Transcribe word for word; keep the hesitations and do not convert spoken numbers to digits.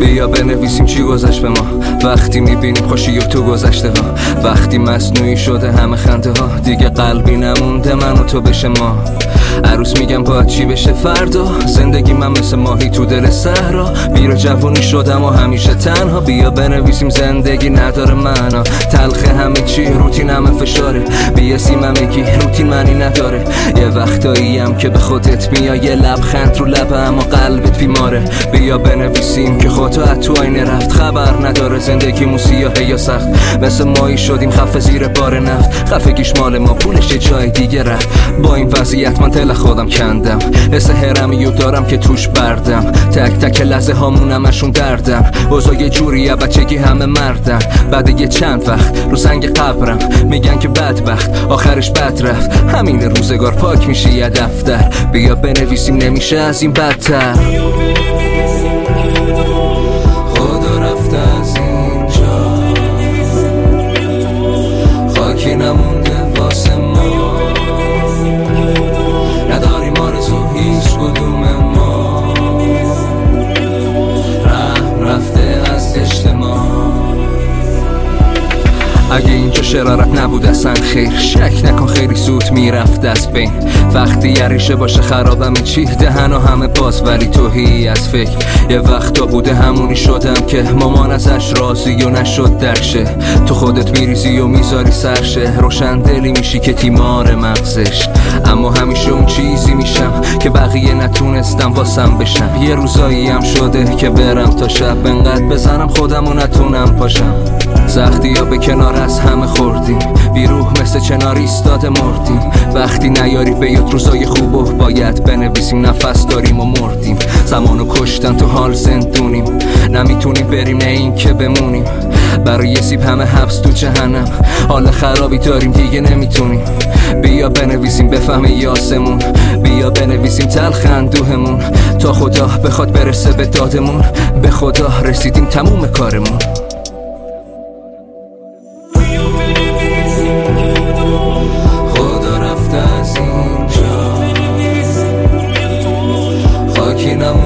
بیا بنویسیم چی گذشت به ما، وقتی میبینیم خوشی و تو گذشته ها، وقتی مصنوعی شده همه خنده ها، دیگه قلبی نمونده من و تو بشه ما. عروس میگم باید چی بشه فردا، زندگی من مثل ماهی تو دل صحرا، بیر جوونی شدم و همیشه تنها. بیا بنویسیم زندگی نداره معنا، تلخ همه چی روتین همه فشاره، بیاسیم همگی روتین معنی نداره. یه وقتایی هم که به خودت میای یه لبخند رو لبه اما قلبت بیماره. بیا بنویسیم که خودت از تو آینه رفت، خبر نداره زندگیمون سیاهه یا سخت، مثل ماهی شدیم خفه زیر بار نفت، خفگیش مال ما پولش یه جای دیگه رفت. با این وضعیت من دل خودم کندم، حس هرمیو دارم که توش بردم، تک تک لحظه هامون همشون دردم، اوضاع یه جوریه بچگی همه مردن. بعد یه چند وقت رو سنگ قبرم میگن که بدبخت آخرش بد رفت، همین روزگار پاک میشه یه دفتر. بیا بنویسیم نمیشه از این بدتر. خدا رفته از اینجا، خاکی نمونده واسه ما، نداریم آرزو هیچ کدوم ما، رحم رفته از اجتماع. اگه اینجا شرارت نبود اصلا خیر، شک نکن خیلی زود میرفت از بین. وقتی یه ریشه باشه خرابم چی دهن و همه باز ولی توهی از فکر. یه وقتا بوده همونی شدم که مامان ازش راضی و نشد درشه، تو خودت میریزی و میذاری سرشه، روشن دلی میشی که تیمار مغزش. اما همیشه اون چیزی میشم که بقیه نتونستم واسم بشم. یه روزایی هم شده که برم تا شب انقدر بزنم خودم و نتونم پاشم. سختی یا به کنار از همه خوردیم، بیروح مثل چنار ایستاده مردیم. وقتی نیاری به یاد روزای خوب و باید بنویسیم نفس داریم و مردیم. زمانو کشتن تو حال زندونیم، نمیتونیم بریم نه این که بمونیم. برای یه سیب همه حبس تو جهنم، حال خرابی داریم دیگه نمیتونیم. بیا بنویسیم بفهمه یاسمون، بیا بنویسیم تلخ اندوهمون، تا خدا بخواد برسه به دادمون. به خدا رسیدیم تموم کارمون. خاکی نمونده